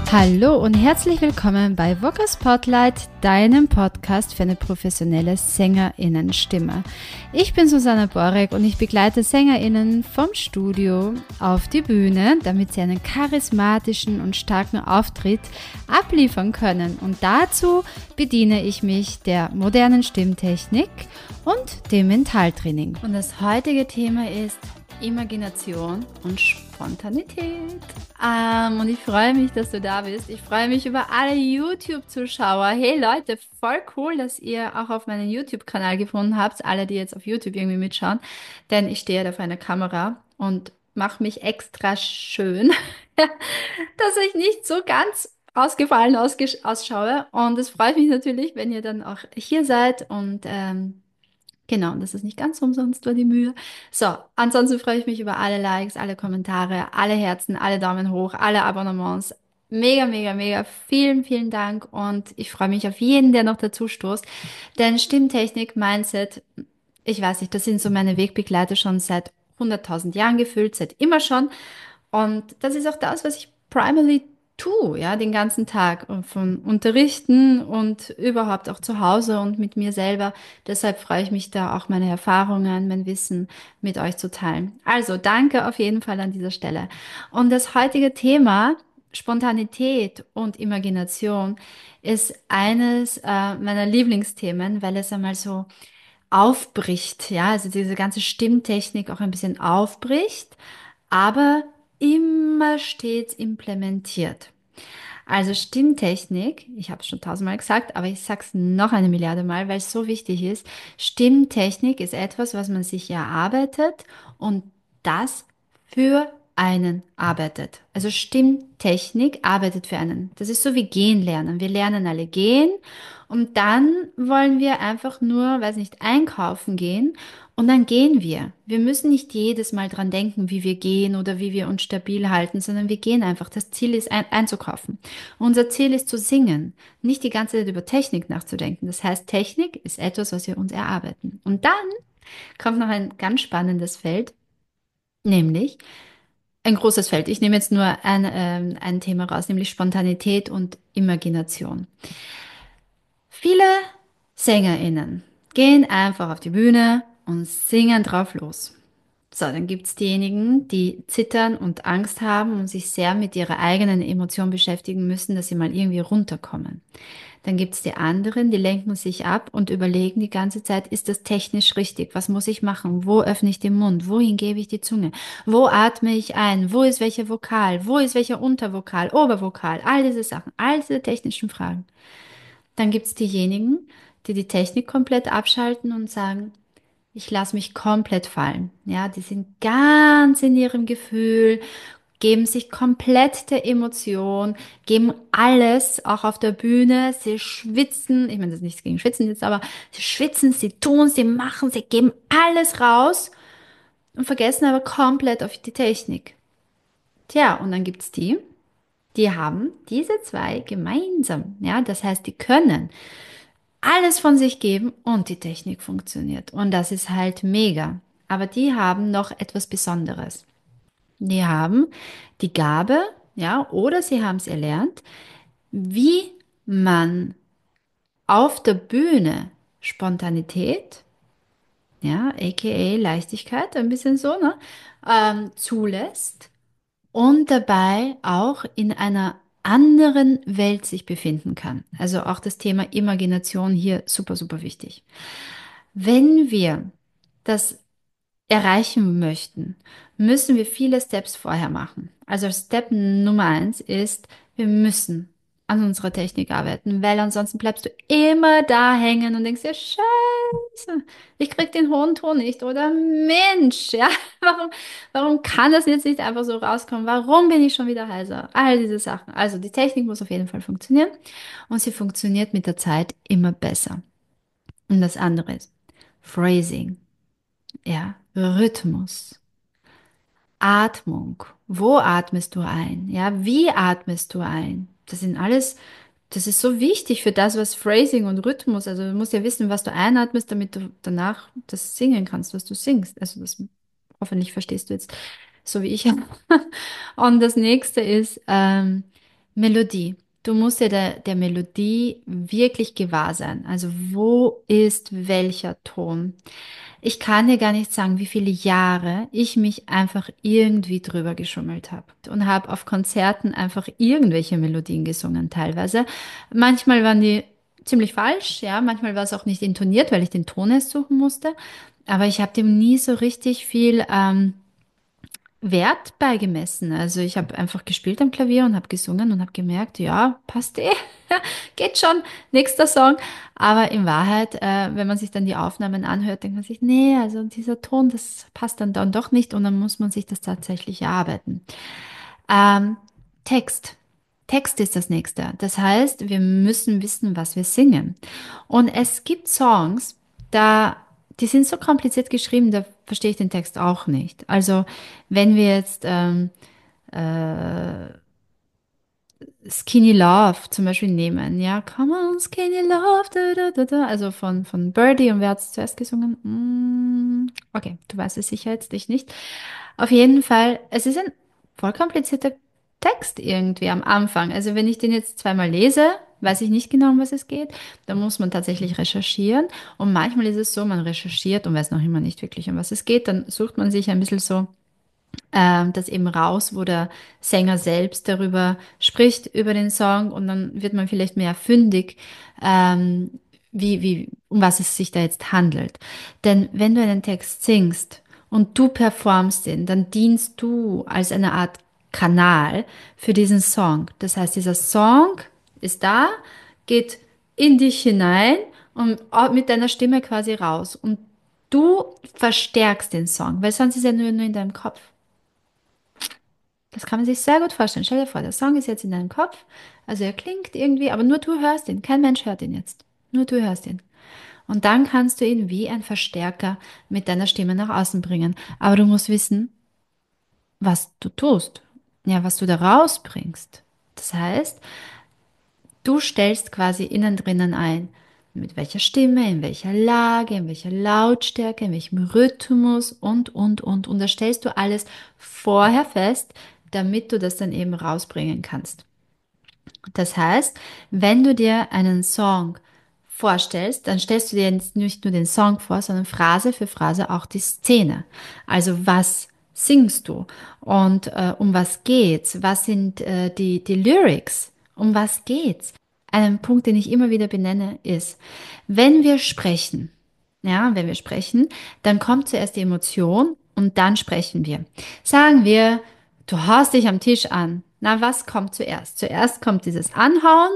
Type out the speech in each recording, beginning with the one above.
Hallo und herzlich willkommen bei Vocal Spotlight, deinem Podcast für eine professionelle SängerInnenstimme. Ich bin Susanna Borek und ich begleite SängerInnen vom Studio auf die Bühne, damit sie einen charismatischen und starken Auftritt abliefern können. Und dazu bediene ich mich der modernen Stimmtechnik und dem Mentaltraining. Und das heutige Thema ist Imagination und Spontanität. Und ich freue mich, dass du da bist. Ich freue mich über alle YouTube-Zuschauer. Hey Leute, voll cool, dass ihr auch auf meinen YouTube-Kanal gefunden habt. Alle, die jetzt auf YouTube irgendwie mitschauen. Denn ich stehe da vor einer Kamera und mache mich extra schön, dass ich nicht so ganz ausgefallen ausschaue. Und es freut mich natürlich, wenn ihr dann auch hier seid und genau, das ist nicht ganz umsonst, war die Mühe. So, ansonsten freue ich mich über alle Likes, alle Kommentare, alle Herzen, alle Daumen hoch, alle Abonnements. Mega, mega, mega. Vielen, vielen Dank und ich freue mich auf jeden, der noch dazu stoßt. Denn Stimmtechnik, Mindset, ich weiß nicht, das sind so meine Wegbegleiter schon seit 100.000 Jahren gefühlt, seit immer schon. Und das ist auch das, was ich primarily tue, ja, den ganzen Tag und von Unterrichten und überhaupt auch zu Hause und mit mir selber. Deshalb freue ich mich da auch meine Erfahrungen, mein Wissen mit euch zu teilen. Also danke auf jeden Fall an dieser Stelle. Und das heutige Thema Spontanität und Imagination ist eines meiner Lieblingsthemen, weil es einmal so aufbricht, ja, also diese ganze Stimmtechnik auch ein bisschen aufbricht, aber immer stets implementiert. Also Stimmtechnik, ich habe es schon tausendmal gesagt, aber ich sage es noch eine Milliarde Mal, weil es so wichtig ist. Stimmtechnik ist etwas, was man sich erarbeitet und das für einen arbeitet. Also Stimmtechnik arbeitet für einen. Das ist so wie gehen lernen. Wir lernen alle gehen und dann wollen wir einfach nur, weiß nicht, einkaufen gehen und dann gehen wir. Wir müssen nicht jedes Mal dran denken, wie wir gehen oder wie wir uns stabil halten, sondern wir gehen einfach. Das Ziel ist einzukaufen. Unser Ziel ist zu singen, nicht die ganze Zeit über Technik nachzudenken. Das heißt, Technik ist etwas, was wir uns erarbeiten. Und dann kommt noch ein ganz spannendes Feld, nämlich ein großes Feld. Ich nehme jetzt nur ein Thema raus, nämlich Spontanität und Imagination. Viele SängerInnen gehen einfach auf die Bühne und singen drauf los. So, dann gibt's diejenigen, die zittern und Angst haben und sich sehr mit ihrer eigenen Emotion beschäftigen müssen, dass sie mal irgendwie runterkommen. Dann gibt's die anderen, die lenken sich ab und überlegen die ganze Zeit, ist das technisch richtig? Was muss ich machen? Wo öffne ich den Mund? Wohin gebe ich die Zunge? Wo atme ich ein? Wo ist welcher Vokal? Wo ist welcher Untervokal, Obervokal? All diese Sachen, all diese technischen Fragen. Dann gibt's diejenigen, die die Technik komplett abschalten und sagen, ich lasse mich komplett fallen. Ja, die sind ganz in ihrem Gefühl, geben sich komplett der Emotion, geben alles, auch auf der Bühne. Sie schwitzen, ich meine, das ist nichts gegen Schwitzen jetzt, aber sie schwitzen, sie tun, sie machen, sie geben alles raus und vergessen aber komplett auf die Technik. Tja, und dann gibt's die, die haben diese zwei gemeinsam. Ja, das heißt, die können alles von sich geben und die Technik funktioniert. Und das ist halt mega. Aber die haben noch etwas Besonderes. Die haben die Gabe, ja, oder sie haben es erlernt, wie man auf der Bühne Spontanität, ja, aka Leichtigkeit, ein bisschen so, ne, zulässt und dabei auch in einer anderen Welt sich befinden kann. Also auch das Thema Imagination hier super, super wichtig. Wenn wir das erreichen möchten, müssen wir viele Steps vorher machen. Also Step Nummer eins ist, wir müssen an unserer Technik arbeiten, weil ansonsten bleibst du immer da hängen und denkst dir, Scheiße, ich krieg den hohen Ton nicht oder Mensch, ja, warum kann das jetzt nicht einfach so rauskommen? Warum bin ich schon wieder heiser? All diese Sachen. Also die Technik muss auf jeden Fall funktionieren und sie funktioniert mit der Zeit immer besser. Und das andere ist Phrasing, ja, Rhythmus. Atmung. Wo atmest du ein? Ja, wie atmest du ein? Das sind alles, das ist so wichtig für das, was Phrasing und Rhythmus, also du musst ja wissen, was du einatmest, damit du danach das singen kannst, was du singst. Also das, hoffentlich verstehst du jetzt, so wie ich. Und das nächste ist, Melodie. Du musst dir der Melodie wirklich gewahr sein. Also wo ist welcher Ton? Ich kann dir gar nicht sagen, wie viele Jahre ich mich einfach irgendwie drüber geschummelt habe und habe auf Konzerten einfach irgendwelche Melodien gesungen teilweise. Manchmal waren die ziemlich falsch, ja, manchmal war es auch nicht intoniert, weil ich den Ton erst suchen musste. Aber ich habe dem nie so richtig viel Wert beigemessen. Also ich habe einfach gespielt am Klavier und habe gesungen und habe gemerkt, ja, passt eh, geht schon, nächster Song. Aber in Wahrheit, wenn man sich dann die Aufnahmen anhört, denkt man sich, nee, also dieser Ton, das passt dann doch nicht und dann muss man sich das tatsächlich erarbeiten. Ähm, Text. Text ist das nächste. Das heißt, wir müssen wissen, was wir singen. Und es gibt Songs, die sind so kompliziert geschrieben, da verstehe ich den Text auch nicht. Also, wenn wir jetzt Skinny Love zum Beispiel nehmen, ja, Come on, Skinny Love, da, da, da, da, also von Birdie und wer hat es zuerst gesungen? Okay, du weißt es sicher jetzt, ich nicht. Auf jeden Fall, es ist ein voll komplizierter Text irgendwie am Anfang. Also wenn ich den jetzt zweimal lese, weiß ich nicht genau, um was es geht. Da muss man tatsächlich recherchieren. Und manchmal ist es so, man recherchiert und weiß noch immer nicht wirklich, um was es geht. Dann sucht man sich ein bisschen so das eben raus, wo der Sänger selbst darüber spricht, über den Song und dann wird man vielleicht mehr fündig, ähm, um was es sich da jetzt handelt. Denn wenn du einen Text singst und du performst ihn, dann dienst du als eine Art Kanal für diesen Song. Das heißt, dieser Song ist da, geht in dich hinein und mit deiner Stimme quasi raus. Und du verstärkst den Song, weil sonst ist er nur in deinem Kopf. Das kann man sich sehr gut vorstellen. Stell dir vor, der Song ist jetzt in deinem Kopf, also er klingt irgendwie, aber nur du hörst ihn. Kein Mensch hört ihn jetzt. Nur du hörst ihn. Und dann kannst du ihn wie ein Verstärker mit deiner Stimme nach außen bringen. Aber du musst wissen, was du tust. Ja, was du da rausbringst. Das heißt, du stellst quasi innen drinnen ein, mit welcher Stimme, in welcher Lage, in welcher Lautstärke, in welchem Rhythmus und. Und das stellst du alles vorher fest, damit du das dann eben rausbringen kannst. Das heißt, wenn du dir einen Song vorstellst, dann stellst du dir jetzt nicht nur den Song vor, sondern Phrase für Phrase auch die Szene. Also was singst du und um was geht's? Was sind die Lyrics? Um was geht's? Ein Punkt, den ich immer wieder benenne, ist, wenn wir sprechen, ja, wenn wir sprechen, dann kommt zuerst die Emotion und dann sprechen wir. Sagen wir, du haust dich am Tisch an. Na, was kommt zuerst? Zuerst kommt dieses Anhauen,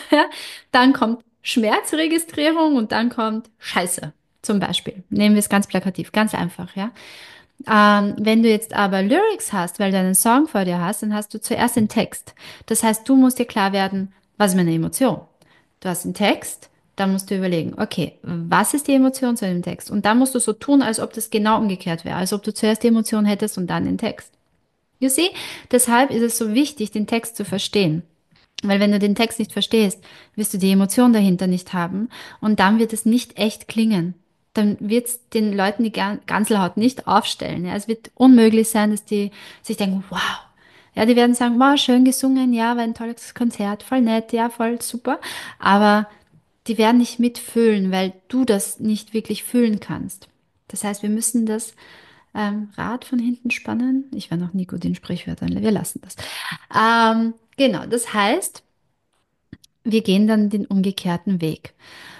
dann kommt Schmerzregistrierung und dann kommt Scheiße. Zum Beispiel. Nehmen wir es ganz plakativ, ganz einfach, ja. Wenn du jetzt aber Lyrics hast, weil du einen Song vor dir hast, dann hast du zuerst den Text. Das heißt, du musst dir klar werden, was ist meine Emotion? Du hast einen Text, dann musst du überlegen, okay, was ist die Emotion zu dem Text? Und dann musst du so tun, als ob das genau umgekehrt wäre, als ob du zuerst die Emotion hättest und dann den Text. You see? Deshalb ist es so wichtig, den Text zu verstehen. Weil wenn du den Text nicht verstehst, wirst du die Emotion dahinter nicht haben und dann wird es nicht echt klingen. Dann wird es den Leuten die Ganselhaut nicht aufstellen. Ja. Es wird unmöglich sein, dass die sich denken, wow. Ja, die werden sagen, wow, schön gesungen, ja, war ein tolles Konzert, voll nett, ja, voll super. Aber die werden nicht mitfühlen, weil du das nicht wirklich fühlen kannst. Das heißt, wir müssen das Rad von hinten spannen. Ich war noch nie gut in Sprichwörtern, wir lassen das. Genau, das heißt, wir gehen dann den umgekehrten Weg.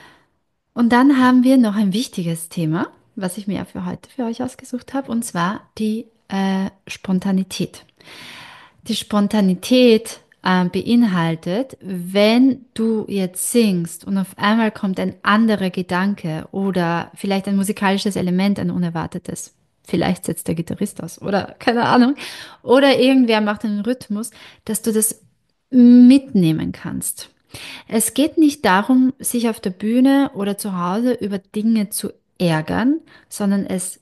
Und dann haben wir noch ein wichtiges Thema, was ich mir für heute für euch ausgesucht habe, und zwar die Spontanität. Die Spontanität beinhaltet, wenn du jetzt singst und auf einmal kommt ein anderer Gedanke oder vielleicht ein musikalisches Element, ein unerwartetes. Vielleicht setzt der Gitarrist aus oder keine Ahnung. Oder irgendwer macht einen Rhythmus, dass du das mitnehmen kannst. Es geht nicht darum, sich auf der Bühne oder zu Hause über Dinge zu ärgern, sondern es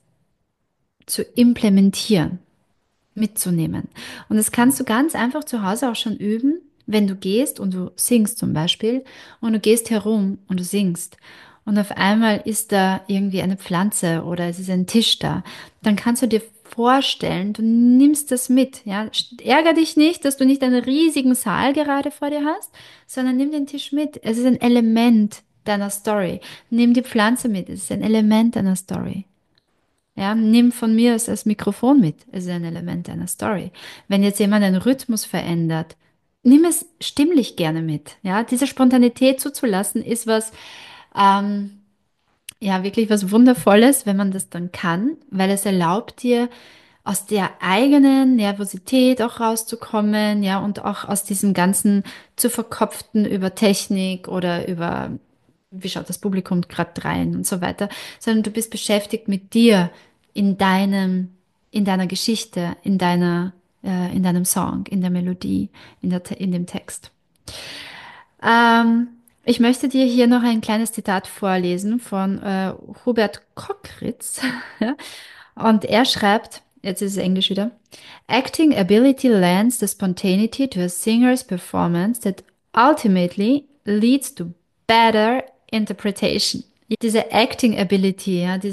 zu implementieren, mitzunehmen. Und das kannst du ganz einfach zu Hause auch schon üben, wenn du gehst und du singst zum Beispiel und du gehst herum und du singst und auf einmal ist da irgendwie eine Pflanze oder es ist ein Tisch da, dann kannst du dir vorstellen, du nimmst das mit, ja. Ärger dich nicht, dass du nicht einen riesigen Saal gerade vor dir hast, sondern nimm den Tisch mit. Es ist ein Element deiner Story. Nimm die Pflanze mit, es ist ein Element deiner Story. Ja, nimm von mir aus das Mikrofon mit, es ist ein Element deiner Story. Wenn jetzt jemand einen Rhythmus verändert, nimm es stimmlich gerne mit. Ja, diese Spontanität zuzulassen ist was, ähm, ja, wirklich was Wundervolles, wenn man das dann kann, weil es erlaubt dir, aus der eigenen Nervosität auch rauszukommen, ja, und auch aus diesem ganzen zu verkopften über Technik oder über, wie schaut das Publikum gerade rein und so weiter, sondern du bist beschäftigt mit dir in in deiner Geschichte, in deinem Song, in der Melodie, in dem Text. Ähm, Ich möchte dir hier noch ein kleines Zitat vorlesen von Hubert Kockritz. Ja? Und er schreibt, jetzt ist es Englisch wieder, Acting ability lends the spontaneity to a singer's performance that ultimately leads to better interpretation. Diese Acting Ability, ja,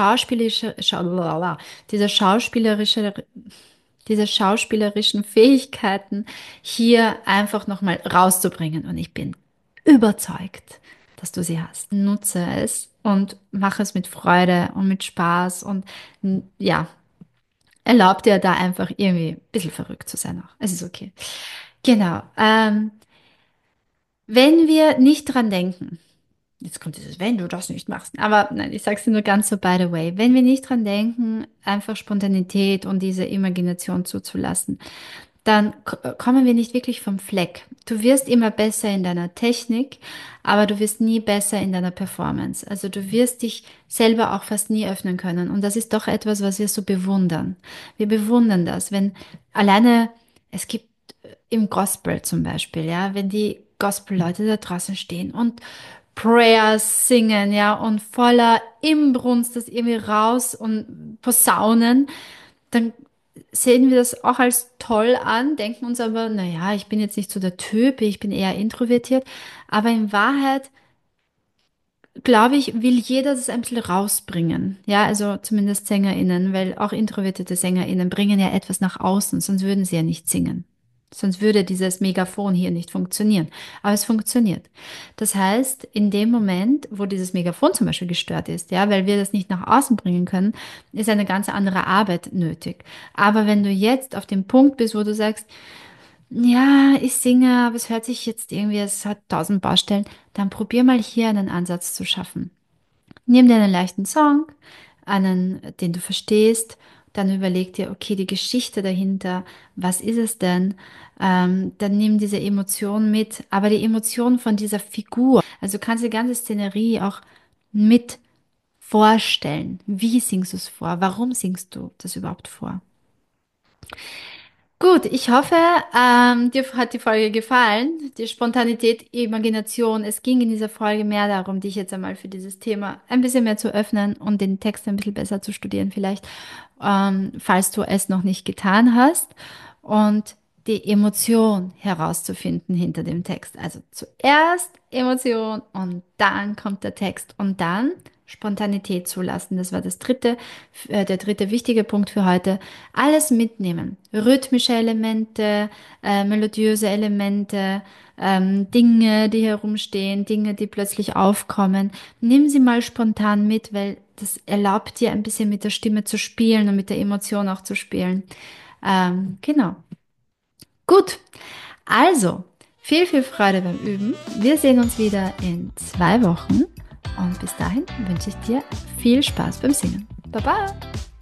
diese schauspielerische diese schauspielerischen Fähigkeiten hier einfach nochmal rauszubringen. Und ich bin überzeugt, dass du sie hast. Nutze es und mach es mit Freude und mit Spaß und ja, erlaub dir da einfach irgendwie ein bisschen verrückt zu sein auch. Es ist okay. Genau. Wenn wir nicht dran denken, jetzt kommt dieses, wenn du das nicht machst. Aber nein, ich sage es dir nur ganz so by the way. Wenn wir nicht dran denken, einfach Spontanität und diese Imagination zuzulassen, dann kommen wir nicht wirklich vom Fleck. Du wirst immer besser in deiner Technik, aber du wirst nie besser in deiner Performance. Also du wirst dich selber auch fast nie öffnen können. Und das ist doch etwas, was wir so bewundern. Wir bewundern das, wenn alleine, es gibt im Gospel zum Beispiel, ja, wenn die Gospel-Leute da draußen stehen und Prayers singen, ja, und voller Inbrunst das irgendwie raus und posaunen, dann sehen wir das auch als toll an, denken uns aber, naja, ich bin jetzt nicht so der Typ, ich bin eher introvertiert. Aber in Wahrheit, glaube ich, will jeder das ein bisschen rausbringen. Ja, also zumindest SängerInnen, weil auch introvertierte SängerInnen bringen ja etwas nach außen, sonst würden sie ja nicht singen. Sonst würde dieses Megafon hier nicht funktionieren. Aber es funktioniert. Das heißt, in dem Moment, wo dieses Megafon zum Beispiel gestört ist, ja, weil wir das nicht nach außen bringen können, ist eine ganz andere Arbeit nötig. Aber wenn du jetzt auf dem Punkt bist, wo du sagst, ja, ich singe, aber es hört sich jetzt irgendwie, es hat 1000 Baustellen, dann probier mal hier einen Ansatz zu schaffen. Nimm dir einen leichten Song, einen, den du verstehst, dann überleg dir, okay, die Geschichte dahinter, was ist es denn? Dann nimm diese Emotion mit, aber die Emotion von dieser Figur. Also du kannst die ganze Szenerie auch mit vorstellen. Wie singst du es vor? Warum singst du das überhaupt vor? Gut, ich hoffe, dir hat die Folge gefallen. Die Spontanität, Imagination. Es ging in dieser Folge mehr darum, dich jetzt einmal für dieses Thema ein bisschen mehr zu öffnen und den Text ein bisschen besser zu studieren, vielleicht, falls du es noch nicht getan hast. Und die Emotion herauszufinden hinter dem Text. Also zuerst Emotion und dann kommt der Text und dann Spontanität zulassen. Das war der dritte wichtige Punkt für heute. Alles mitnehmen. Rhythmische Elemente, melodiöse Elemente, Dinge, die herumstehen, Dinge, die plötzlich aufkommen. Nimm sie mal spontan mit, weil das erlaubt dir ein bisschen mit der Stimme zu spielen und mit der Emotion auch zu spielen. Genau. Gut, also viel Freude beim Üben. Wir sehen uns wieder in 2 Wochen und bis dahin wünsche ich dir viel Spaß beim Singen. Baba!